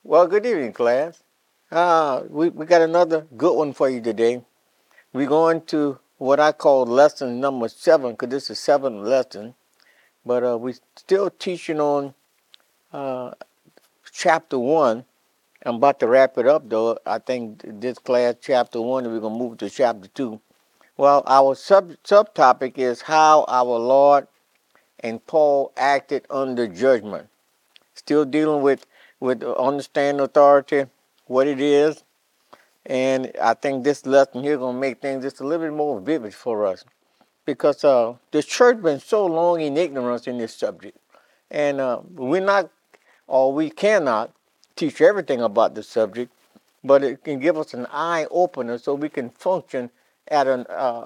Well, good evening, class. We got another good one for you today. We're going to what I call lesson number 7, because this is 7th lesson. But we're still teaching on uh, chapter 1. I'm about to wrap it up, though. I think this class, chapter 1, and we're going to move to chapter 2. Well, our subtopic is how our Lord and Paul acted under judgment. Still dealing with understanding authority, what it is. And I think this lesson here gonna make things just a little bit more vivid for us because the church been so long in ignorance in this subject, and we're not or we cannot teach everything about the subject, but it can give us an eye opener so we can function at a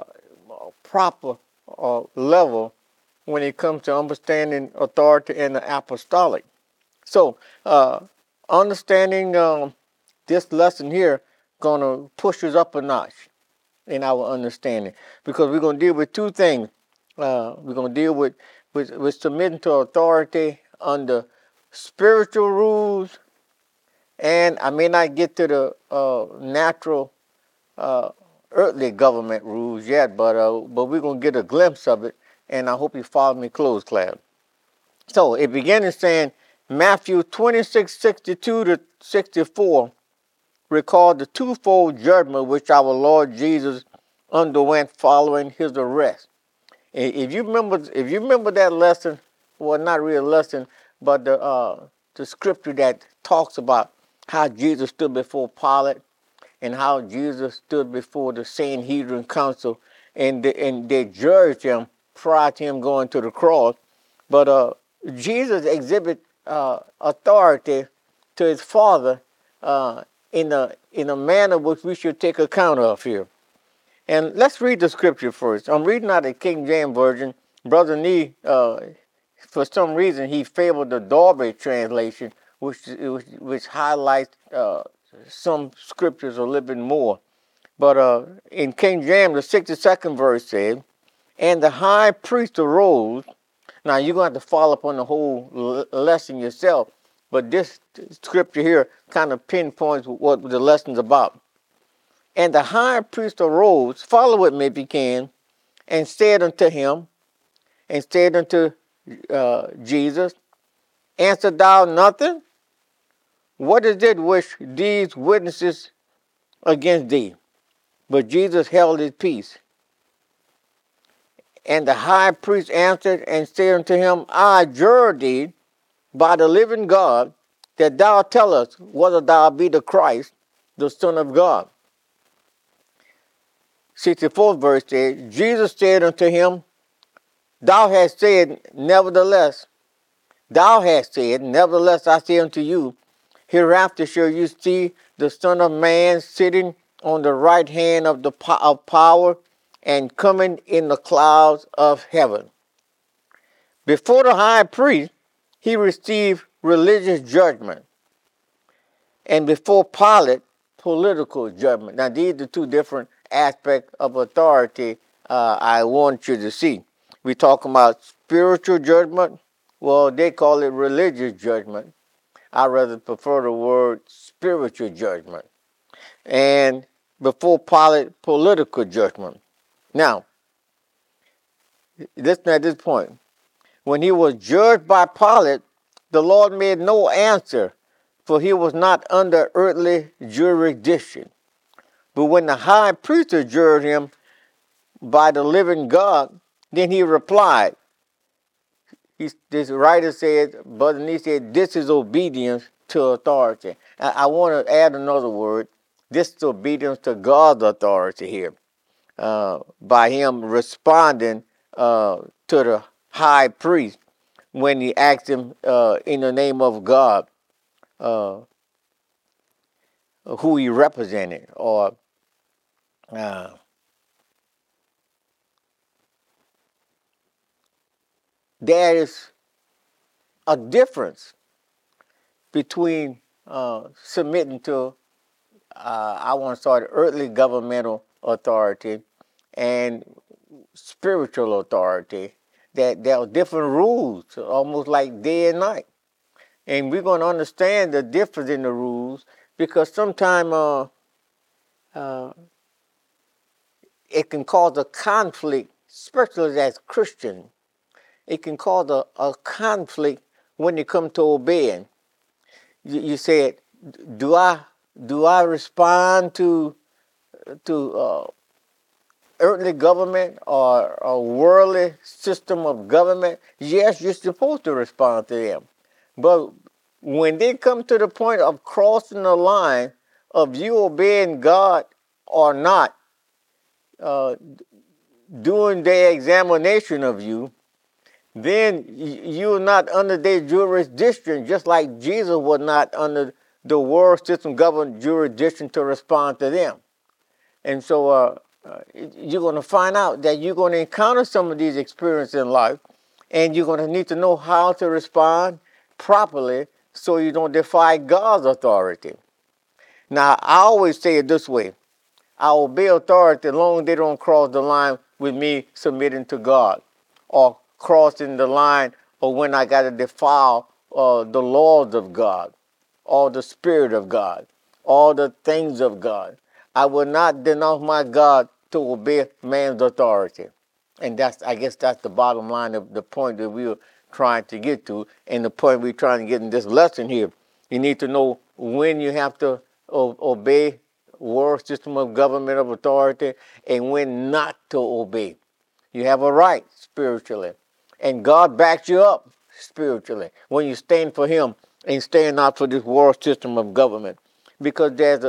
proper level when it comes to understanding authority and the apostolic. So, understanding this lesson here gonna push us up a notch in our understanding because we're gonna deal with two things. We're gonna deal with submitting to authority under spiritual rules, and I may not get to the natural uh, earthly government rules yet, but we're gonna get a glimpse of it, and I hope you follow me close, class. So it began in saying Matthew 26:62 to 64 recalled the twofold judgment which our Lord Jesus underwent following his arrest. If you remember that lesson, well, not really a lesson, but the scripture that talks about how Jesus stood before Pilate and how Jesus stood before the Sanhedrin council, and they judged him prior to him going to the cross. But Jesus exhibit authority to his Father uh, in a manner which we should take account of here. And let's read the scripture first. I'm reading out the King James Version. Brother Nee, for some reason, he favored the Darby translation, which highlights some scriptures a little bit more. But in King James, the 62nd verse says, "And the high priest arose." Now you're going to have to follow up on the whole lesson yourself, but this scripture here kind of pinpoints what the lesson's about. "And the high priest arose, follow with me if you can, and said unto him, and said unto Jesus, Answer thou nothing? What is it which these witnesses against thee? But Jesus held his peace. And the high priest answered and said unto him, I adjure thee by the living God, that thou tell us whether thou be the Christ, the Son of God. 64th verse says, Jesus said unto him, Thou hast said, nevertheless I say unto you, hereafter shall you see the Son of Man sitting on the right hand of of power and coming in the clouds of heaven. Before the high priest, he received religious judgment, and before Pilate, political judgment. Now, these are two different aspects of authority I want you to see. We're talking about spiritual judgment. Well, they call it religious judgment. I rather prefer the word spiritual judgment. And before Pilate, political judgment. Now, listen at this point. When he was judged by Pilate, the Lord made no answer, for he was not under earthly jurisdiction. But when the high priest adjured him by the living God, then he replied. This writer said, Brother Nee said, this is obedience to authority. I want to add another word. This is obedience to God's authority here. By him responding to the high priest when he asked him in the name of God uh, who he represented, or uh, there is a difference between submitting to, I want to start earthly governmental authority and spiritual authority. That there are different rules, almost like day and night. And we're going to understand the difference in the rules, because sometimes uh, it can cause a conflict, especially as Christian. It can cause a conflict when it comes to obeying. You said, do I respond to earthly government or a worldly system of government? Yes, you're supposed to respond to them. But when they come to the point of crossing the line of you obeying God or not, uh, doing their examination of you, then you're not under their jurisdiction, just like Jesus was not under the world system government jurisdiction to respond to them. And so you're going to find out that you're going to encounter some of these experiences in life, and you're going to need to know how to respond properly so you don't defy God's authority. Now, I always say it this way: I obey authority as long as they don't cross the line with me submitting to God, or crossing the line, or when I got to defile the laws of God, or the Spirit of God, all the things of God. I will not denounce my God to obey man's authority. And I guess that's the bottom line of the point that we were trying to get to, and the point we're trying to get in this lesson here. You need to know when you have to obey world system of government of authority, and when not to obey. You have a right spiritually, and God backs you up spiritually when you stand for Him and stand out for this world system of government, because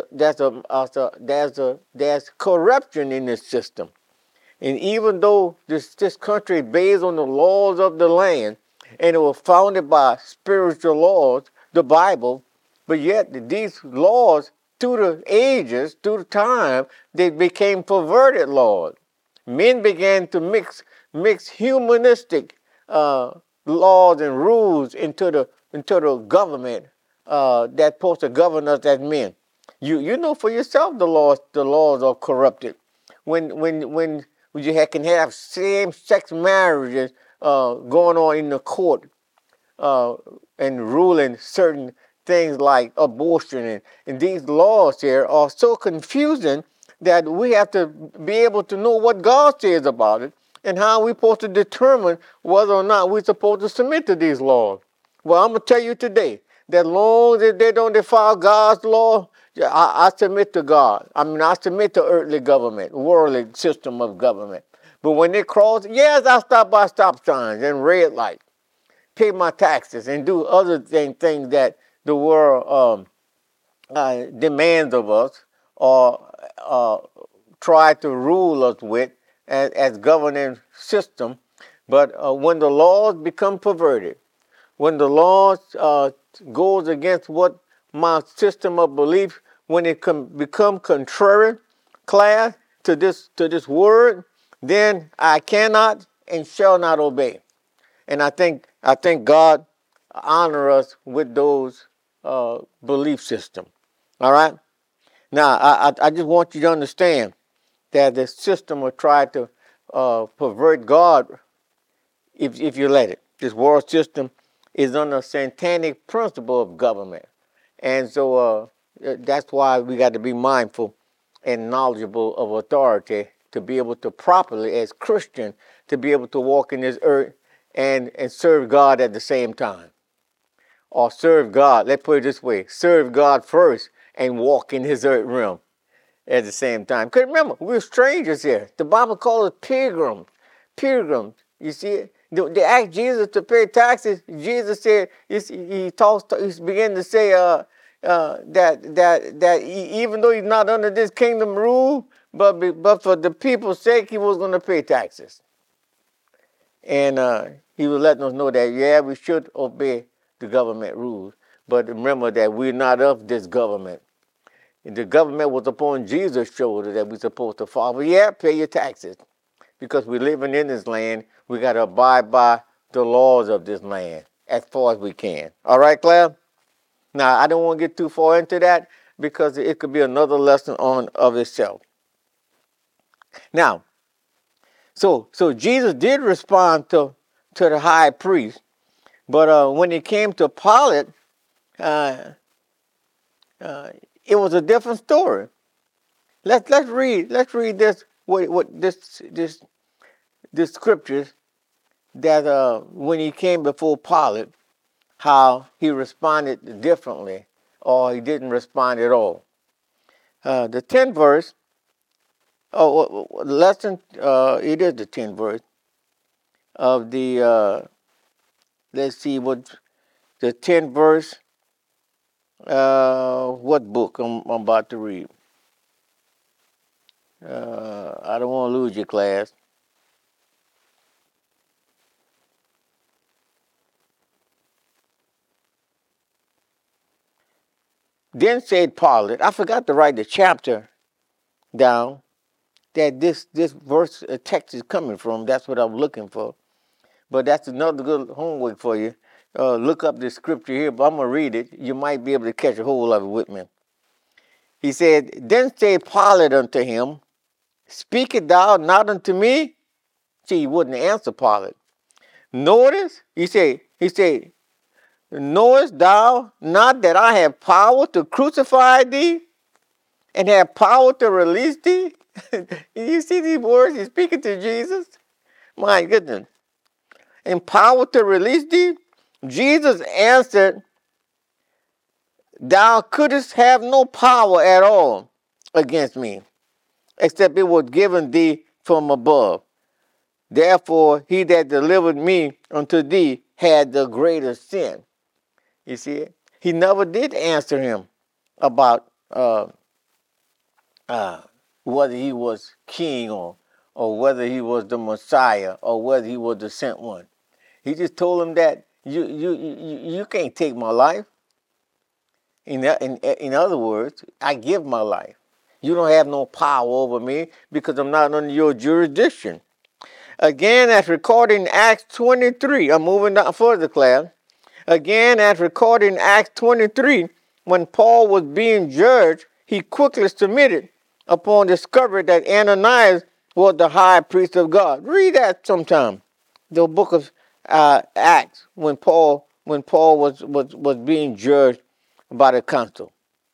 there's corruption in this system. And even though this country is based on the laws of the land, and it was founded by spiritual laws, the Bible, but yet these laws, through the ages, through the time, they became perverted laws. Men began to mix humanistic laws and rules into the government that's supposed to govern us as men. You know for yourself the laws are corrupted. When can have same-sex marriages going on in the court, uh, and ruling certain things like abortion, and these laws here are so confusing that we have to be able to know what God says about it, and how we're supposed to determine whether or not we're supposed to submit to these laws. Well, I'm going to tell you today that long as they don't defile God's law, I submit to God. I submit to earthly government, worldly system of government. But when they cross, yes, I stop by stop signs and red lights, pay my taxes, and do other things that the world demands of us, or try to rule us with as governing system. But when the laws become perverted, when the laws goes against what my system of belief, when it become contrary class to this word, then I cannot and shall not obey. And I think God honor us with those belief system. All right. Now I just want you to understand that the system will try to pervert God if you let it. This world system is under a satanic principle of government, and so that's why we got to be mindful and knowledgeable of authority to be able to properly, as Christian, to be able to walk in this earth and serve God at the same time. Or serve God, let's put it this way: serve God first and walk in His earth realm at the same time. Because remember, we're strangers here. The Bible calls us pilgrims. Pilgrims. You see, they asked Jesus to pay taxes. Jesus said, he began to say that even though he's not under this kingdom rule, but for the people's sake, he was going to pay taxes. And he was letting us know that, yeah, we should obey the government rules. But remember that we're not of this government. The government was upon Jesus' shoulder that we're supposed to follow. Yeah, pay your taxes. Because we're living in this land, we got to abide by the laws of this land as far as we can. All right, Claire? Now, I don't want to get too far into that because it could be another lesson on of itself. Now, so Jesus did respond to the high priest, but when it came to Pilate, uh, uh, it was a different story. Let's read this what this scriptures that when he came before Pilate, how he responded differently, or he didn't respond at all. The 10th verse, lesson, it is the 10th verse of the, let's see what, the 10th verse, what book I'm about to read. I don't want to lose your class. Then said Pilate, I forgot to write the chapter down that this verse text is coming from. That's what I'm looking for. But that's another good homework for you. Look up this scripture here, but I'm going to read it. You might be able to catch a hold of it with me. He said, Then said Pilate unto him, Speakest thou not unto me? See, he wouldn't answer Pilate. Notice, he said, Knowest thou not that I have power to crucify thee and have power to release thee? You see these words he's speaking to Jesus? My goodness. And power to release thee? Jesus answered, Thou couldst have no power at all against me, except it was given thee from above. Therefore, he that delivered me unto thee had the greater sin. You see it? He never did answer him about whether he was king or whether he was the Messiah or whether he was the sent one. He just told him that you can't take my life. In other words, I give my life. You don't have no power over me because I'm not under your jurisdiction. Again, as recorded in Acts 23, I'm moving down further, class. Again, as recorded in Acts 23, when Paul was being judged, he quickly submitted upon discovery that Ananias was the high priest of God. Read that sometime. The book of Acts, when Paul was being judged by the council,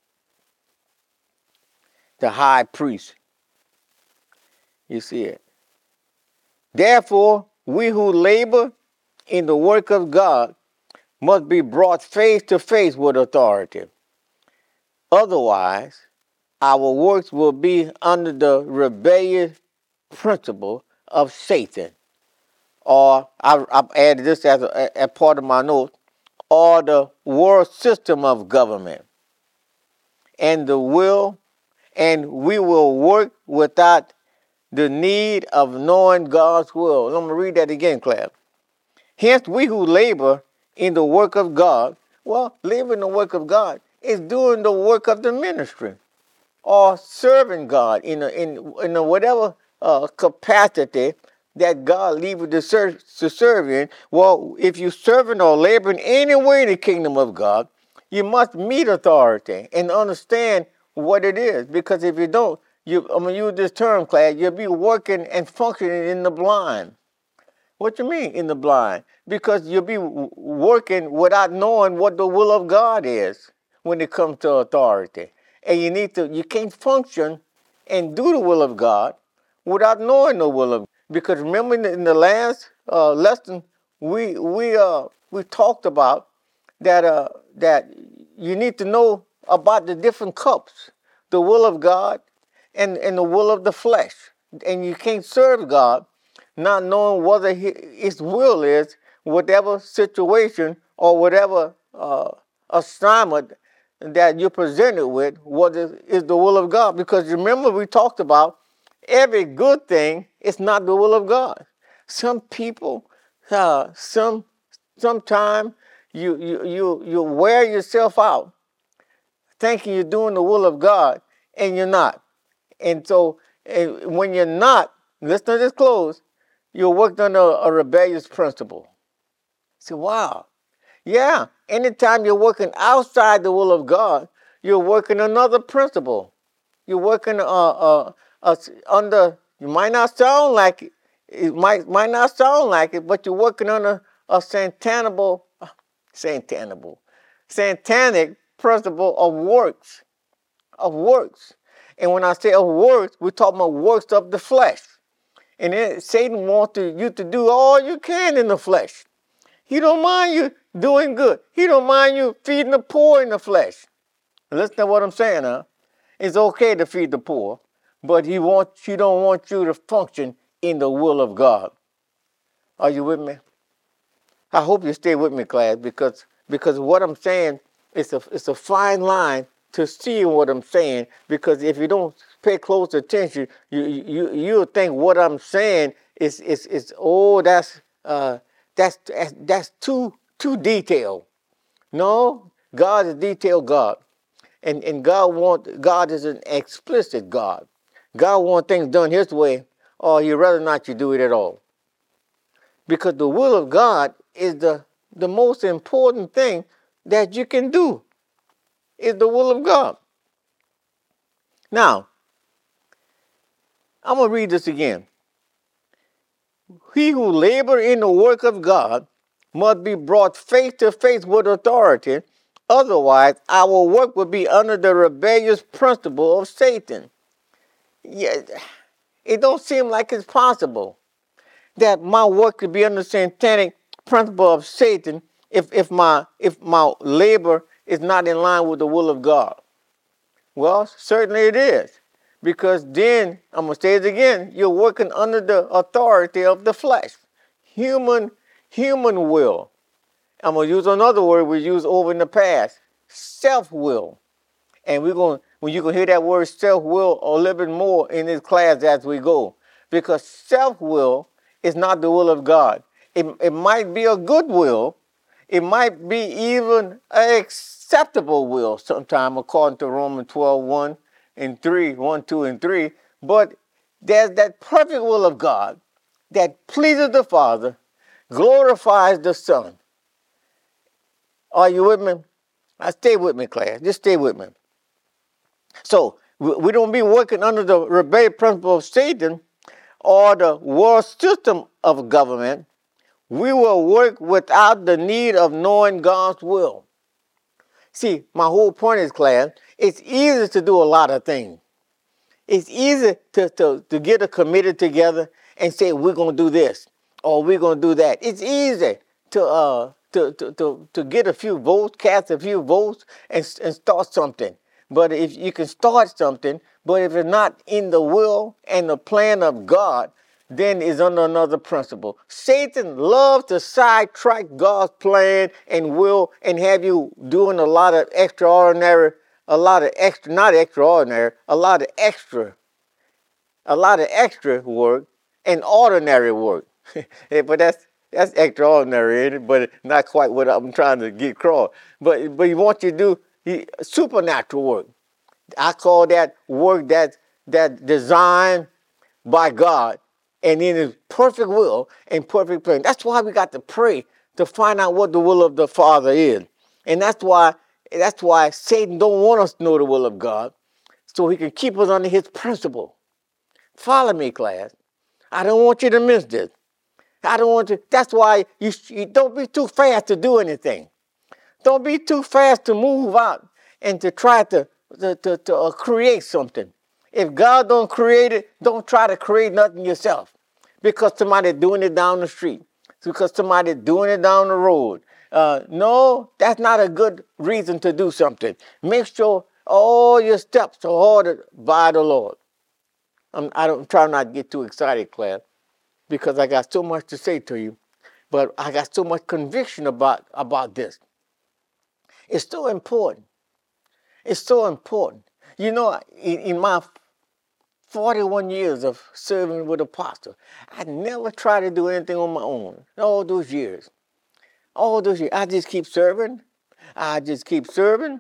the high priest. You see it. Therefore, we who labor in the work of God must be brought face to face with authority. Otherwise, our works will be under the rebellious principle of Satan. Or I've added this as a part of my notes, or the world system of government. And we will work without the need of knowing God's will. Let me read that again, class. Hence, we who labor in the work of God, labor in the work of God is doing the work of the ministry or serving God in a whatever capacity that God leaves you to serve in. Well, if you're serving or laboring anywhere in the kingdom of God, you must meet authority and understand what it is. Because if you don't, I'm going to use this term, class, you'll be working and functioning in the blind. What you mean in the blind? Because you'll be working without knowing what the will of God is when it comes to authority. And you can't function and do the will of God without knowing the will of God. Because remember in the last lesson, we talked about that you need to know about the different cups, the will of God and the will of the flesh. And you can't serve God not knowing whether his will is, whatever situation or whatever assignment that you're presented with, what is the will of God. Because remember we talked about every good thing is not the will of God. Some people, sometimes you wear yourself out thinking you're doing the will of God and you're not. And so when you're not, listen to this close, you're worked under a rebellious principle. So wow. Yeah, anytime you're working outside the will of God, you're working another principle. You're working under, you might not sound like it might not sound like it, but you're working under a satanic satanic principle of works. Of works. And when I say of works, we're talking about works of the flesh. And then Satan wants you to do all you can in the flesh. He don't mind you doing good. He don't mind you feeding the poor in the flesh. Listen to what I'm saying, huh? It's okay to feed the poor, but he don't want you to function in the will of God. Are you with me? I hope you stay with me, class, because what I'm saying is a fine line to see what I'm saying. Because if you don't pay close attention, you'll think what I'm saying is that's too detailed. No, God is a detailed God, and God is an explicit God. God wants things done His way, or He'd rather not you do it at all. Because the will of God is the most important thing that you can do, is the will of God. Now, I'm going to read this again. He who labor in the work of God must be brought face to face with authority. Otherwise, our work would be under the rebellious principle of Satan. Yeah, it don't seem like it's possible that my work could be under the satanic principle of Satan if my labor is not in line with the will of God. Well, certainly it is. Because then, I'm going to say it again, you're working under the authority of the flesh. Human will. I'm going to use another word we used over in the past, self-will. And when you can hear that word self-will a little bit more in this class as we go. Because self-will is not the will of God. It might be a good will. It might be even an acceptable will sometime, according to Romans 12:1 and 3, 1, 2, and 3. But there's that perfect will of God that pleases the Father, glorifies the Son. Are you with me? Stay with me, class. Just stay with me. So we don't be working under the rebellious principle of Satan or the world system of government. We will work without the need of knowing God's will. See, my whole point is, class, it's easy to do a lot of things. It's easy to get a committee together and say, we're going to do this or we're going to do that. It's easy to get a few votes, cast a few votes, and start something. But if you can start something, but if it's not in the will and the plan of God, then it's under another principle. Satan loves to sidetrack God's plan and will and have you doing a lot of extra, not extraordinary, a lot of extra work and ordinary work. But that's extraordinary, ain't it? But not quite what I'm trying to get across. But he wants you to do supernatural work. I call that work that designed by God and in His perfect will and perfect plan. That's why we got to pray to find out what the will of the Father is. And that's why Satan don't want us to know the will of God, so he can keep us under his principle. Follow me, class. I don't want you to miss this. I don't want to. That's why you don't be too fast to do anything. Don't be too fast to move out and to try to create something. If God don't create it, don't try to create nothing yourself. Because somebody's doing it down the street. Because somebody's doing it down the road. No, that's not a good reason to do something. Make sure all your steps are ordered by the Lord. I'm trying not to get too excited, class, because I got so much to say to you. But I got so much conviction about this. It's so important. It's so important. You know, in my 41 years of serving with Apostle, I never tried to do anything on my own. All those years. I just keep serving. I just keep serving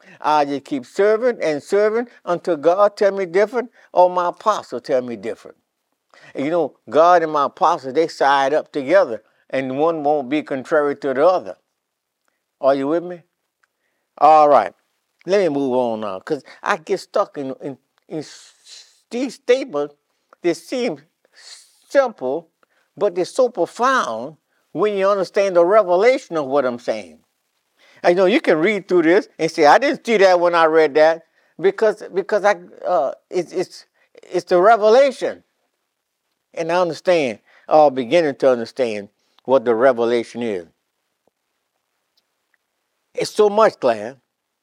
and serving until God tell me different or my apostle tell me different. And you know, God and my apostle, they side up together and one won't be contrary to the other. Are you with me? All right. Let me move on now, because I get stuck in these statements that seem simple, but they're so profound when you understand the revelation of what I'm saying. I know you can read through this and say, I didn't see that when I read that, because it's the revelation. And I understand, beginning to understand what the revelation is. It's so much, class.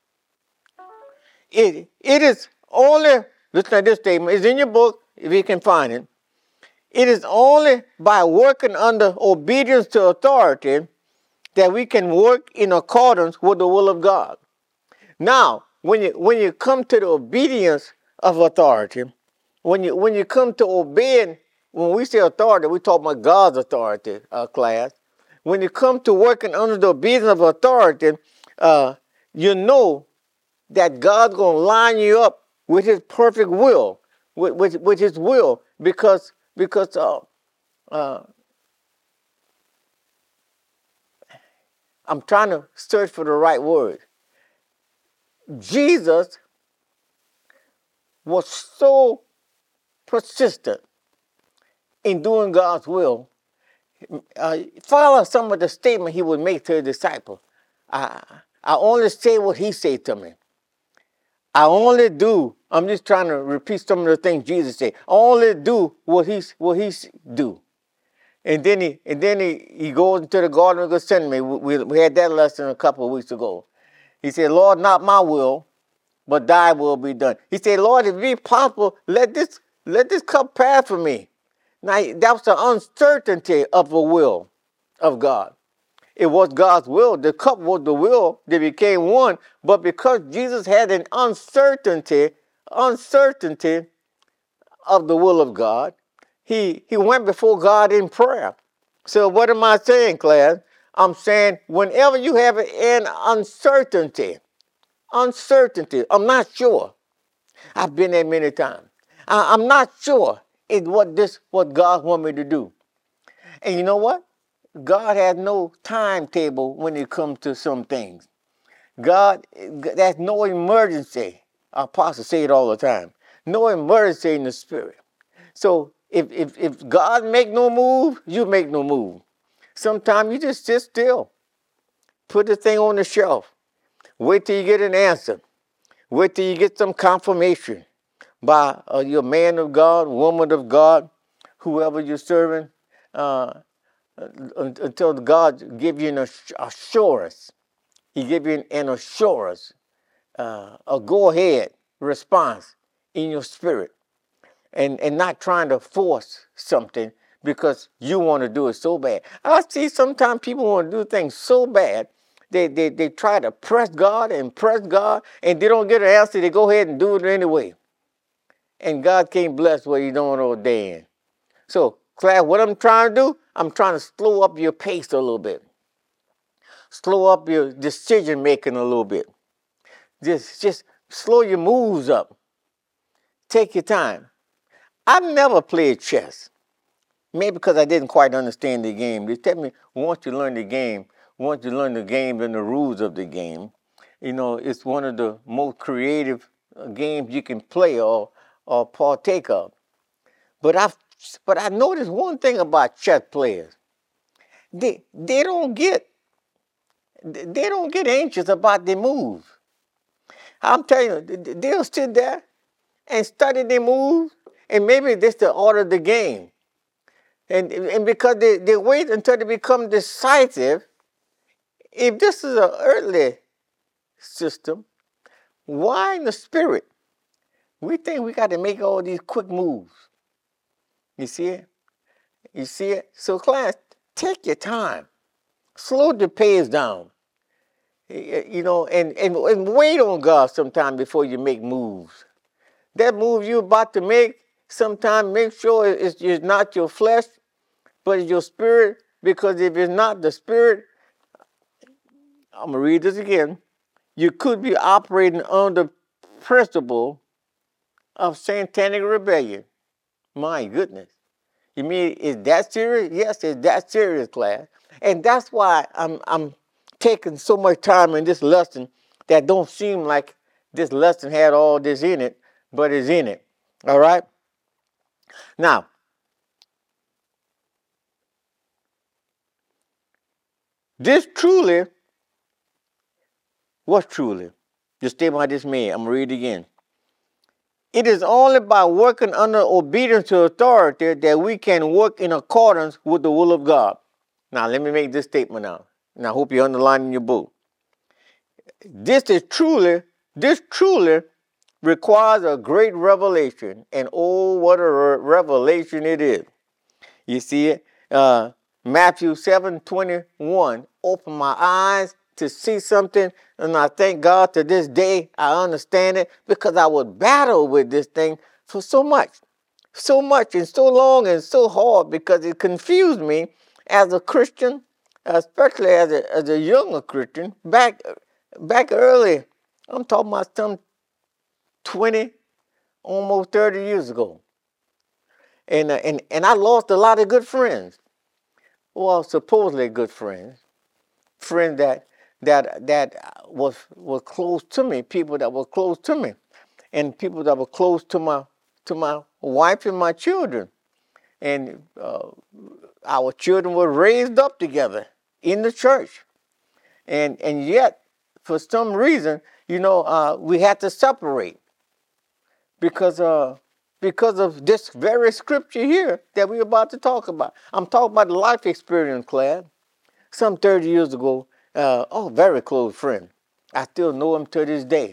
It is only, listen to this statement, it's in your book, if you can find it. It is only by working under obedience to authority that we can work in accordance with the will of God. Now, when you come to the obedience of authority, when you come to obeying, when we say authority, we talk about God's authority, class. When you come to working under the obedience of authority, you know that God's going to line you up with His perfect will, with His will, because I'm trying to search for the right word. Jesus was so persistent in doing God's will. Follow some of the statement He would make to His disciples. I only say what He said to me. I only do. I'm just trying to repeat some of the things Jesus said. I only do what He do. And then he goes into the Garden of Gethsemane. We had that lesson a couple of weeks ago. He said, Lord, not my will, but thy will be done. He said, Lord, if it be possible, let this cup pass from me. Now, that was the uncertainty of the will of God. It was God's will. The cup was the will. They became one. But because Jesus had an uncertainty of the will of God, he went before God in prayer. So what am I saying, class? I'm saying whenever you have an uncertainty, I'm not sure. I've been there many times. I'm not sure what God wants me to do. And you know what? God has no timetable when it comes to some things. There's no emergency. Our apostles say it all the time. No emergency in the spirit. So if God make no move, you make no move. Sometimes you just sit still. Put the thing on the shelf. Wait till you get an answer. Wait till you get some confirmation by your man of God, woman of God, whoever you're serving, until God give you an assurance. He give you an assurance, a go-ahead response in your spirit. And not trying to force something because you want to do it so bad. I see sometimes people want to do things so bad, they try to press God, and they don't get an answer, they go ahead and do it anyway. And God can't bless what He don't ordain. So, class, what I'm trying to do, I'm trying to slow up your pace a little bit. Slow up your decision making a little bit. Just slow your moves up. Take your time. I've never played chess. Maybe because I didn't quite understand the game. They tell me once you learn the game and the rules of the game, it's one of the most creative games you can play or partake of. But I noticed one thing about chess players. They don't get anxious about their moves. I'm telling you, they'll sit there and study their moves, and maybe that's the order of the game. And because they wait until they become decisive, if this is an earthly system, why in the spirit? We think we got to make all these quick moves. You see it? You see it? So class, take your time. Slow the pace down. And wait on God sometime before you make moves. That move you're about to make, sometime make sure it's not your flesh, but it's your spirit. Because if it's not the spirit, I'm going to read this again. You could be operating under principle of satanic rebellion. My goodness. You mean is that serious? Yes, it's that serious, class. And that's why I'm taking so much time in this lesson that don't seem like this lesson had all this in it, but it's in it. All right? Now, this truly What's truly? The statement I just made, I'm going to read it again. It is only by working under obedience to authority that we can work in accordance with the will of God. Now, let me make this statement now. And I hope you underline in your book. This truly requires a great revelation. And oh, what a revelation it is. You see it? Matthew 7:21. Open my eyes to see something. And I thank God to this day I understand it, because I would battle with this thing for so much and so long and so hard, because it confused me as a Christian, especially as a younger Christian, back early. I'm talking about some 20, almost 30 years ago. And I lost a lot of good friends. Well, supposedly good friends that was close to me, people that were close to me, and people that were close to my wife and my children. And our children were raised up together in the church, and yet for some reason, we had to separate because of this very scripture here that we're about to talk about. I'm talking about the life experience, Claire. Some 30 years ago, very close friend. I still know him to this day.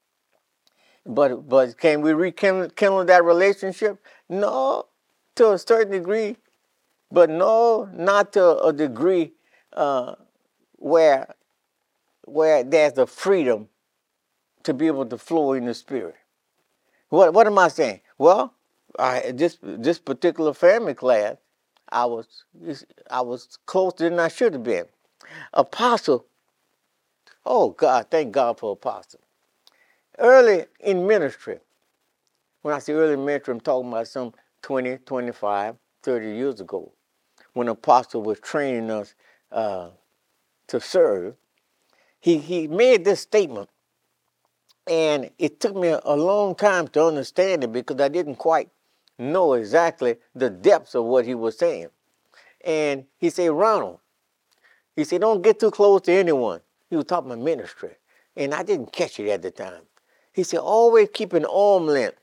But can we rekindle that relationship? No, to a certain degree, but no, not to a degree where there's the freedom to be able to flow in the spirit. What am I saying? Well, this particular family class, I was closer than I should have been. Apostle, oh God, thank God for apostle. Early in ministry, when I say early in ministry, I'm talking about some 20, 25, 30 years ago, when apostle was training us to serve. He made this statement, and it took me a long time to understand it, because I didn't quite know exactly the depths of what he was saying. And he said, Ronald, he said, don't get too close to anyone. He was talking about ministry, and I didn't catch it at the time. He said, always keep an arm length.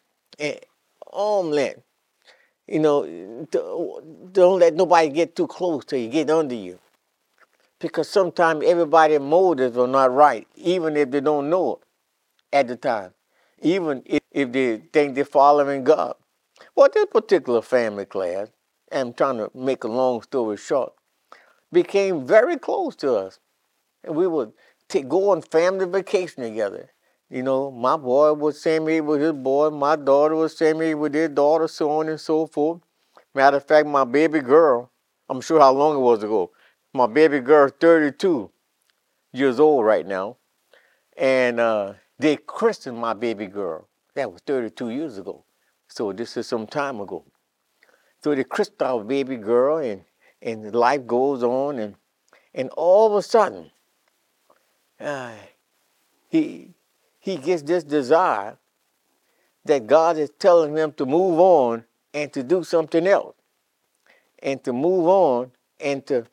Don't let nobody get too close till you get under you. Because sometimes everybody's motives are not right, even if they don't know it at the time. Even if they think they're following God. Well, this particular family class, and I'm trying to make a long story short, became very close to us. And we would go on family vacation together. My boy would send me with his boy, my daughter would send me with his daughter, so on and so forth. Matter of fact, my baby girl, I'm sure how long it was ago, my baby girl is 32 years old right now. And they christened my baby girl. That was 32 years ago. So this is some time ago. So they christened our baby girl, and life goes on, and all of a sudden, he gets this desire that God is telling him to move on and to do something else, and to move on and to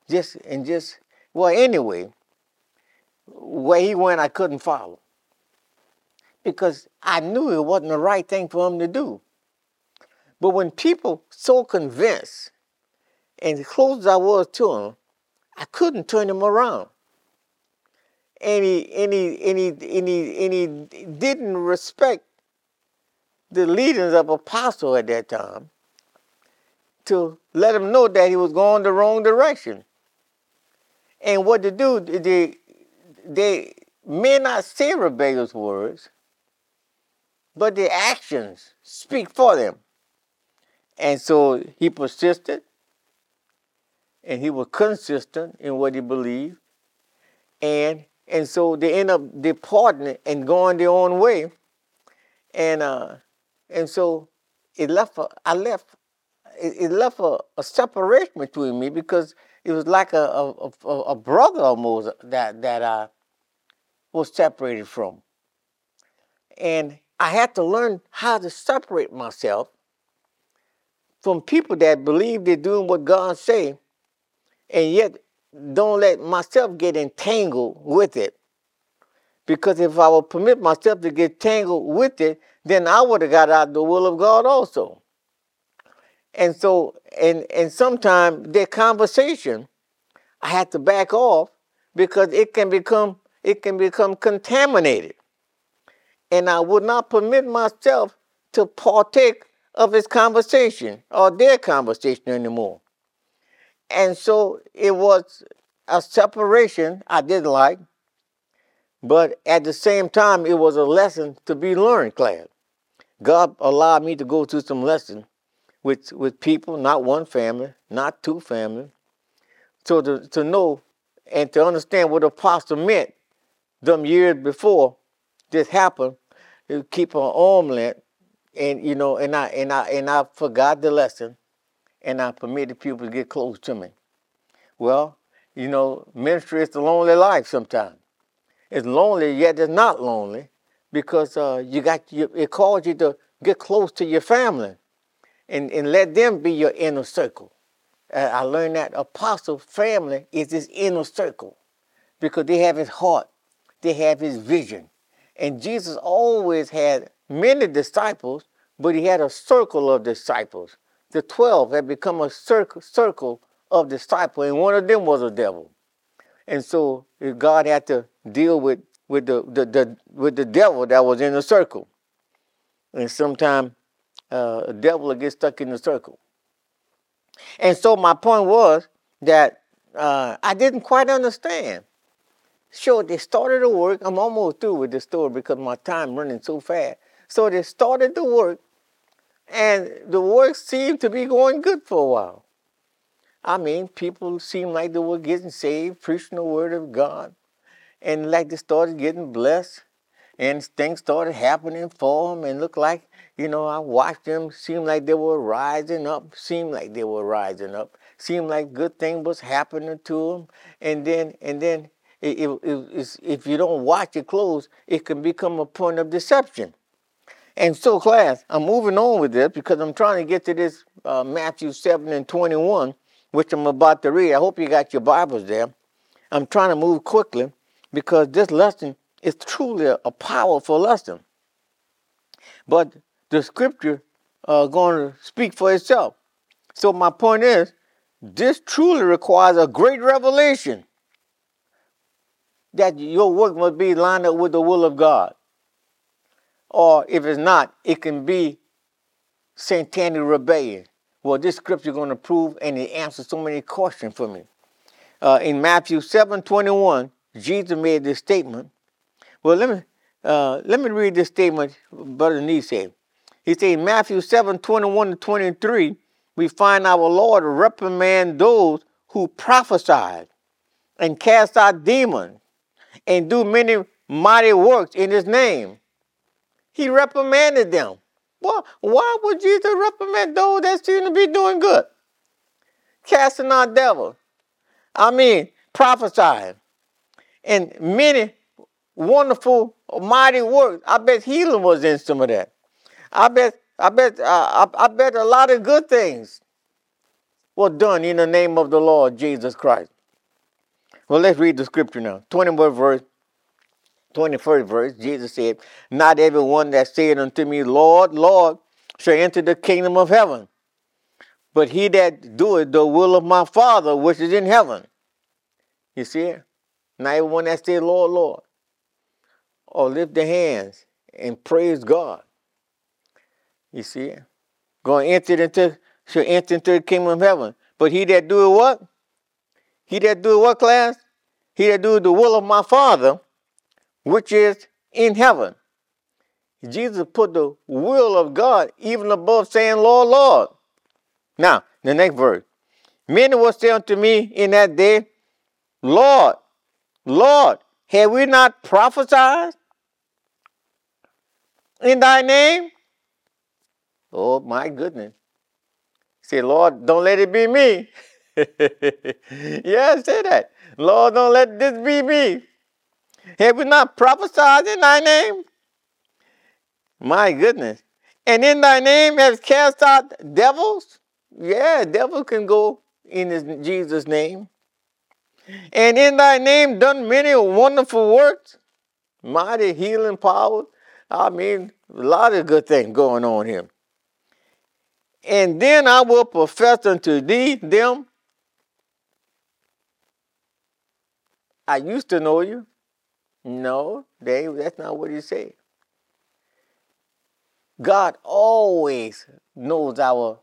anyway, where he went, I couldn't follow, because I knew it wasn't the right thing for him to do. But when people so convinced, and as close as I was to him, I couldn't turn him around. And he didn't respect the leaders of apostle at that time to let him know that he was going the wrong direction. And what to do, they may not say rebellious words, but their actions speak for them. And so he persisted, and he was consistent in what he believed, and so they end up departing and going their own way, and so it left a separation between me, because it was like a brother almost that I was separated from, and I had to learn how to separate myself from people that believe they're doing what God say, and yet don't let myself get entangled with it, Because if I would permit myself to get tangled with it, then I would have got out of the will of God also. And so, and sometimes their conversation, I had to back off because it can become contaminated. And I would not permit myself to partake of his conversation or their conversation anymore. And so it was a separation I didn't like, but at the same time, it was a lesson to be learned, class. God allowed me to go through some lessons with people, not one family, not two families, so to know and to understand what apostle meant them years before this happened, to keep an arm length, and I forgot the lesson, and I permitted people to get close to me. Well, ministry is a lonely life sometimes. It's lonely, yet it's not lonely, because it calls you to get close to your family and let them be your inner circle. I learned that apostle family is his inner circle because they have his heart, they have his vision. And Jesus always had many disciples, but he had a circle of disciples. The 12 had become a circle of disciples, and one of them was a devil. And so God had to deal with the devil that was in the circle. And sometimes a devil will get stuck in the circle. And so my point was that I didn't quite understand. Sure, they started to work. I'm almost through with this story because my time running so fast. So they started to work, and the work seemed to be going good for a while. I mean, people seemed like they were getting saved, preaching the word of God, and like they started getting blessed, and things started happening for them, and looked like, I watched them, seemed like they were rising up, seemed like good thing was happening to them, and then if you don't watch it close, it can become a point of deception. And so, class, I'm moving on with this because I'm trying to get to this Matthew 7:21, which I'm about to read. I hope you got your Bibles there. I'm trying to move quickly because this lesson is truly a powerful lesson. But the scripture going to speak for itself. So my point is, this truly requires a great revelation that your work must be lined up with the will of God. Or if it's not, it can be satanic rebellion. Well, this scripture is going to prove, and it answers so many questions for me. In Matthew 7:21, Jesus made this statement. Well, let me read this statement Brother Nee said. He said in Matthew 7:21-23, we find our Lord reprimand those who prophesied and cast out demons and do many mighty works in his name. He reprimanded them. Well, why would Jesus reprimand those that seem to be doing good? Casting out devils. Prophesying. And many wonderful, mighty works. I bet healing was in some of that. I bet a lot of good things were done in the name of the Lord Jesus Christ. Well, let's read the scripture now. 21st verse, Jesus said, not everyone that saith unto me, Lord, Lord, shall enter the kingdom of heaven, but he that doeth the will of my Father which is in heaven. You see it? Not everyone that says, Lord, Lord, or lift their hands and praise God. You see it? Shall enter into the kingdom of heaven. But he that doeth what? He that doeth what, class? He that doeth the will of my Father which is in heaven. Jesus put the will of God even above saying, Lord, Lord. Now, the next verse. Many will say unto me in that day, Lord, Lord, have we not prophesied in thy name? Oh, my goodness. Say, Lord, don't let it be me. Yeah, say that. Lord, don't let this be me. Have we not prophesied in thy name? My goodness. And in thy name has cast out devils? Yeah, devils can go in Jesus' name. And in thy name done many wonderful works? mighty healing power. I mean, a lot of good things going on here. And then I will profess unto thee them, I used to know you. No, that's not what he said. God always knows our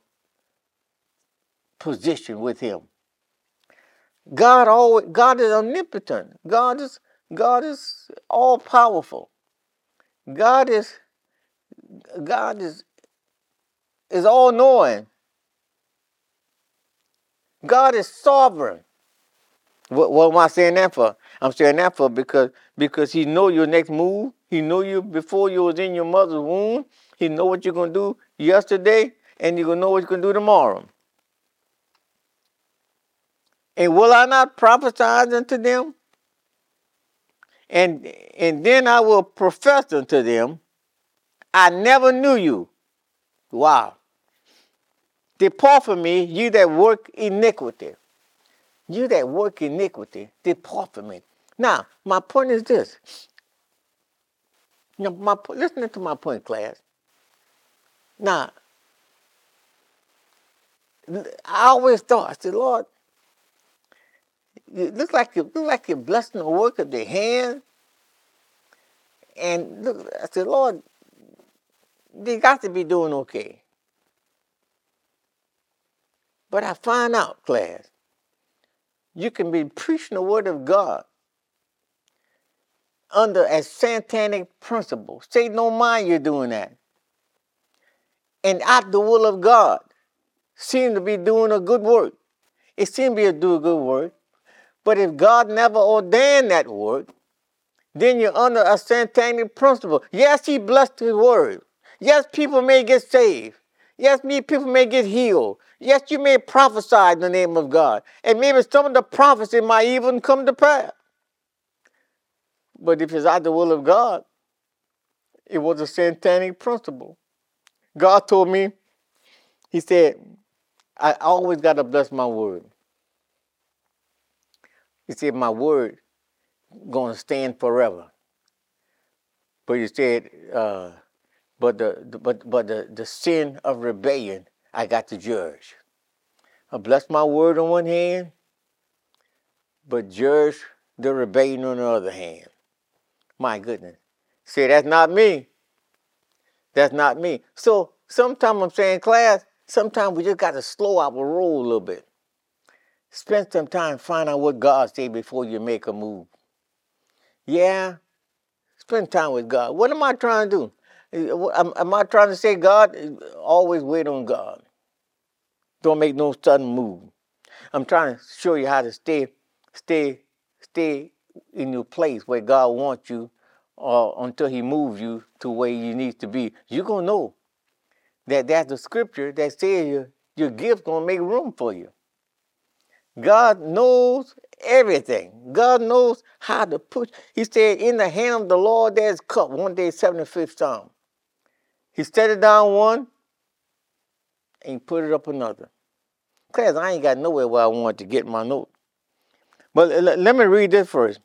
position with him. God is omnipotent. God is all powerful. God is God is all knowing. God is sovereign. What am I saying that for? I'm saying that for because he know your next move. He know you before you was in your mother's womb. He know what you're gonna do yesterday, and you're gonna know what you're gonna do tomorrow. And will I not prophesy unto them? And then I will profess unto them, I never knew you. Wow. Depart from me, you that work iniquity. You that work iniquity, depart from me. Now, my point is this. Now, listen to my point, class. Now, I always thought, I said, Lord, it looks like you're blessing the work of their hands. And look, I said, Lord, they got to be doing okay. But I find out, class, you can be preaching the word of God under a satanic principle. Satan don't mind you doing that. And out the will of God, seem to be doing a good work. It seems to be do a good work. But if God never ordained that work, then you're under a satanic principle. Yes, he blessed his word. Yes, people may get saved. Yes, people may get healed. Yes, you may prophesy in the name of God. And maybe some of the prophecy might even come to pass. But if it's out the will of God, it was a satanic principle. God told me, he said, I always got to bless my word. He said, my word going to stand forever. But he said, but the sin of rebellion, I got to judge. I bless my word on one hand, but judge the rebellion on the other hand. My goodness. See, that's not me. That's not me. So sometimes I'm saying, class, sometimes we just got to slow our roll a little bit. Spend some time find out what God said before you make a move. Yeah, spend time with God. What am I trying to do? Am I trying to say God? Always wait on God. Don't make no sudden move. I'm trying to show you how to stay in your place where God wants you until he moves you to where you need to be. You're going to know that that's the scripture that says your gift's going to make room for you. God knows everything. God knows how to put. He said, in the hand of the Lord there's cup. One day, 75th Psalm. He set it down one and he put it up another. Class, I ain't got nowhere where I want to get my note. But let me read this first.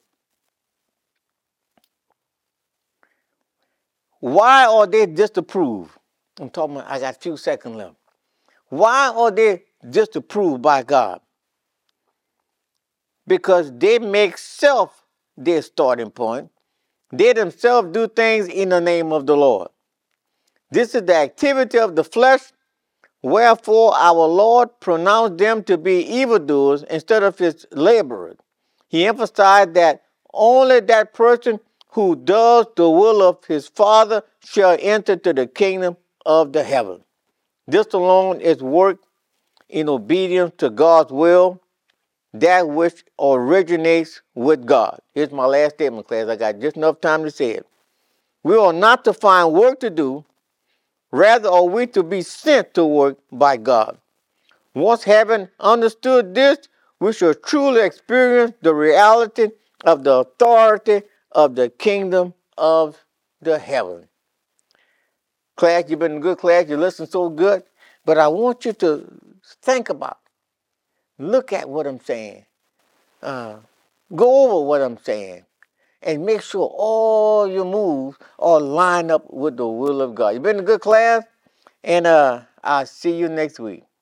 Why are they disapproved? I'm talking about, I got a few seconds left. Why are they disapproved by God? Because they make self their starting point. They themselves do things in the name of the Lord. This is the activity of the flesh, wherefore our Lord pronounced them to be evildoers instead of his laborers. He emphasized that only that person who does the will of his Father shall enter to the kingdom of the heaven. This alone is work in obedience to God's will, that which originates with God. Here's my last statement, class. I got just enough time to say it. We are not to find work to do. Rather are we to be sent to work by God. Once having understood this, we shall truly experience the reality of the authority of the kingdom of the heaven. Class, you've been a good class. You listen so good. But I want you to think about, look at what I'm saying. Go over what I'm saying. and make sure all your moves are lined up with the will of God. You've been in a good class, and I'll see you next week.